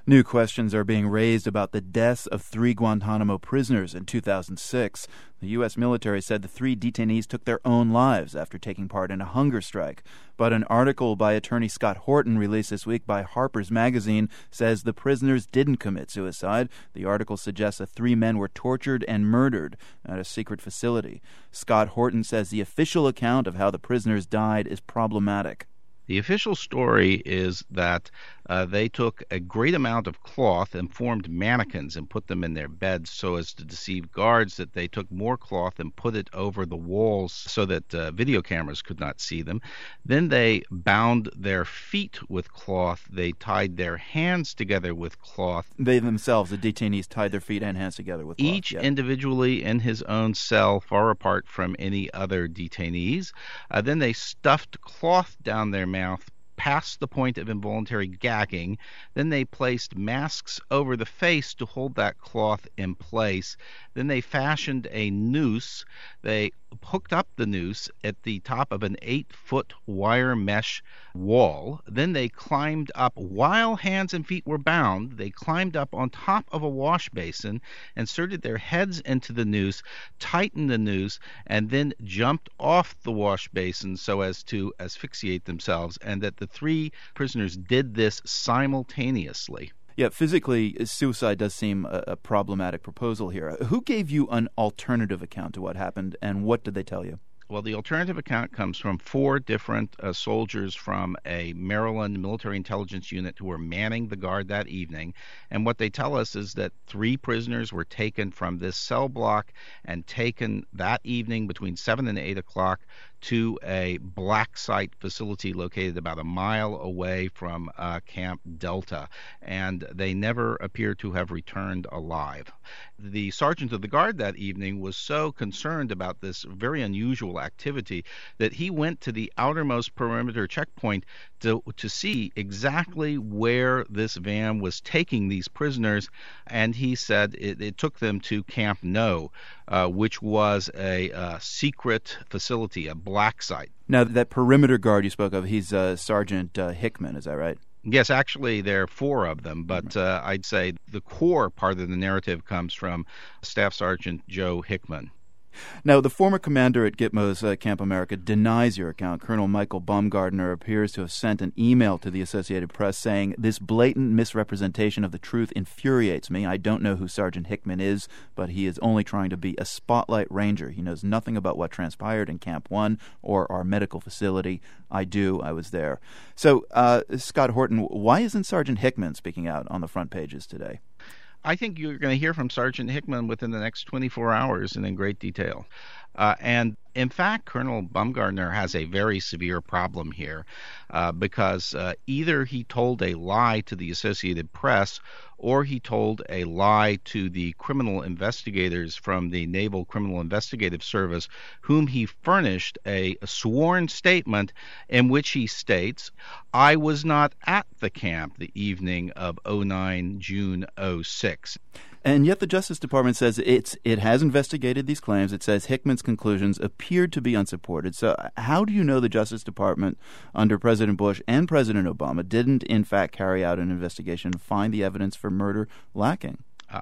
New questions are being raised about the deaths of 3 Guantanamo prisoners in 2006. The U.S. military said the 3 detainees took their own lives after taking part in a hunger strike. But an article by attorney Scott Horton released this week by Harper's Magazine says the prisoners didn't commit suicide. The article suggests the 3 men were tortured and murdered at a secret facility. Scott Horton says the official account of how the prisoners died is problematic. The official story is that they took a great amount of cloth and formed mannequins and put them in their beds so as to deceive guards that they took more cloth and put it over the walls so that video cameras could not see them. Then they bound their feet with cloth. They tied their hands together with cloth. They themselves, the detainees, tied their feet and hands together with cloth. Each individually in his own cell, far apart from any other detainees. Then they stuffed cloth down their mouth past the point of involuntary gagging. Then they placed masks over the face to hold that cloth in place. Then they fashioned a noose. They hooked up the noose at the top of an 8-foot wire mesh wall. Then they climbed up, while hands and feet were bound, they climbed up on top of a wash basin, inserted their heads into the noose, tightened the noose, and then jumped off the wash basin so as to asphyxiate themselves, and that the 3 prisoners did this simultaneously. Yeah, physically, suicide does seem a problematic proposal here. Who gave you an alternative account to what happened, and what did they tell you? Well, the alternative account comes from 4 different soldiers from a Maryland military intelligence unit who were manning the guard that evening. And what they tell us is that 3 prisoners were taken from this cell block and taken that evening between 7 and 8 o'clock to a black site facility located about a mile away from Camp Delta, and they never appear to have returned alive. The sergeant of the guard that evening was so concerned about this very unusual activity that he went to the outermost perimeter checkpoint to see exactly where this van was taking these prisoners, and he said it took them to Camp No, which was a secret facility, a black site. Now, that perimeter guard you spoke of, he's Sergeant Hickman, is that right? Yes, actually, there are 4 of them, but I'd say the core part of the narrative comes from Staff Sergeant Joe Hickman. Now, the former commander at Gitmo's Camp America denies your account. Colonel Michael Baumgardner appears to have sent an email to the Associated Press saying, "This blatant misrepresentation of the truth infuriates me. I don't know who Sergeant Hickman is, but he is only trying to be a spotlight ranger. He knows nothing about what transpired in Camp 1 or our medical facility. I do. I was there." So, Scott Horton, why isn't Sergeant Hickman speaking out on the front pages today? I think you're going to hear from Sergeant Hickman within the next 24 hours and in great detail. And in fact, Colonel Baumgardner has a very severe problem here because either he told a lie to the Associated Press or he told a lie to the criminal investigators from the Naval Criminal Investigative Service, whom he furnished a sworn statement in which he states, "I was not at the camp the evening of 09 June 06. And yet the Justice Department says it has investigated these claims. It says Hickman's conclusions appeared to be unsupported. So how do you know the Justice Department under President Bush and President Obama didn't in fact carry out an investigation and find the evidence for murder lacking?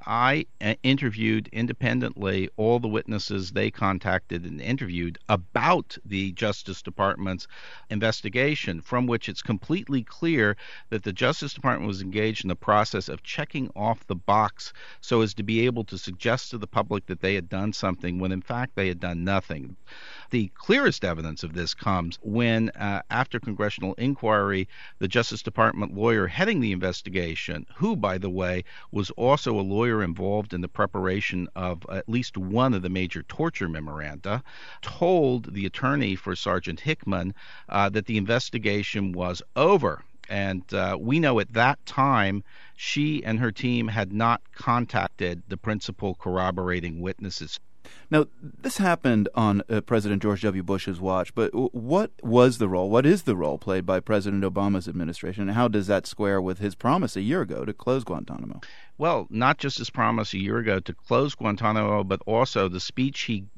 I interviewed independently all the witnesses they contacted and interviewed about the Justice Department's investigation, from which it's completely clear that the Justice Department was engaged in the process of checking off the box so as to be able to suggest to the public that they had done something when in fact they had done nothing. The clearest evidence of this comes when, after congressional inquiry, the Justice Department lawyer heading the investigation, who, by the way, was also a lawyer involved in the preparation of at least one of the major torture memoranda, told the attorney for Sergeant Hickman that the investigation was over. And we know at that time she and her team had not contacted the principal corroborating witnesses. Now, this happened on President George W. Bush's watch, but what is the role played by President Obama's administration, and how does that square with his promise a year ago to close Guantanamo? Well, not just his promise a year ago to close Guantanamo, but also the speech he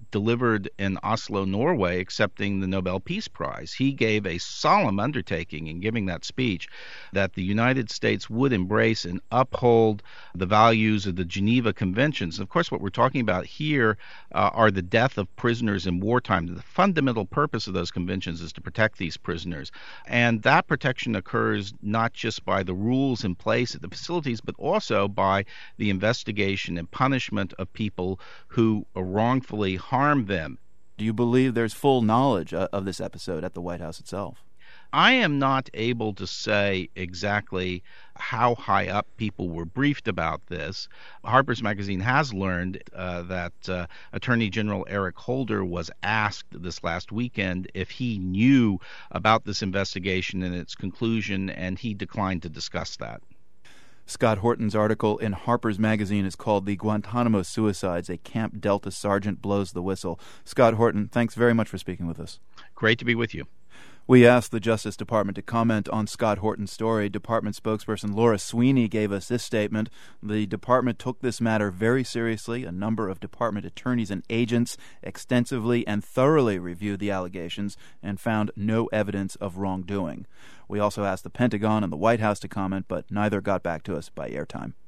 delivered in Oslo, Norway, accepting the Nobel Peace Prize. He gave a solemn undertaking in giving that speech that the United States would embrace and uphold the values of the Geneva Conventions. And of course, what we're talking about here are the death of prisoners in wartime. The fundamental purpose of those conventions is to protect these prisoners. And that protection occurs not just by the rules in place at the facilities, but also by the investigation and punishment of people who wrongfully harm them. Do you believe there's full knowledge of this episode at the White House itself? I am not able to say exactly how high up people were briefed about this. Harper's Magazine has learned that Attorney General Eric Holder was asked this last weekend if he knew about this investigation and its conclusion, and he declined to discuss that. Scott Horton's article in Harper's Magazine is called "The Guantanamo Suicides, a Camp Delta Sergeant Blows the Whistle." Scott Horton, thanks very much for speaking with us. Great to be with you. We asked the Justice Department to comment on Scott Horton's story. Department spokesperson Laura Sweeney gave us this statement. The department took this matter very seriously. A number of department attorneys and agents extensively and thoroughly reviewed the allegations and found no evidence of wrongdoing. We also asked the Pentagon and the White House to comment, but neither got back to us by airtime.